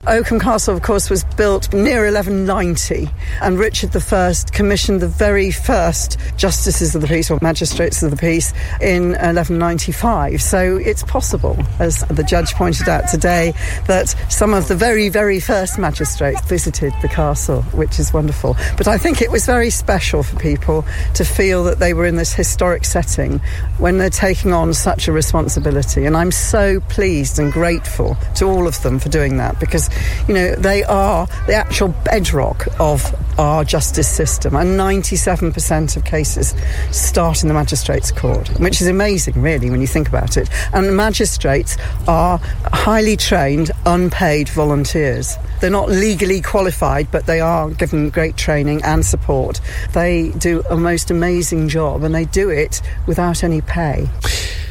Oakham Castle, of course, was built near 1190, and Richard I commissioned the very first justices of the peace, or magistrates of the peace, in 1195. So it's possible, as the judge pointed out today, that some of the very, very first magistrates visited the castle, which is wonderful. But I think it was very special for people to feel that they were in this historic setting when they're taking on such a responsibility. And I'm so pleased and grateful to all of them for doing that, because, you know, they are the actual bedrock of our justice system, and 97% of cases start in the magistrates' court, which is amazing, really, when you think about it. And the magistrates are highly trained, unpaid volunteers. They're not legally qualified, but they are given great training and support. They do a most amazing job, and they do it without any pay.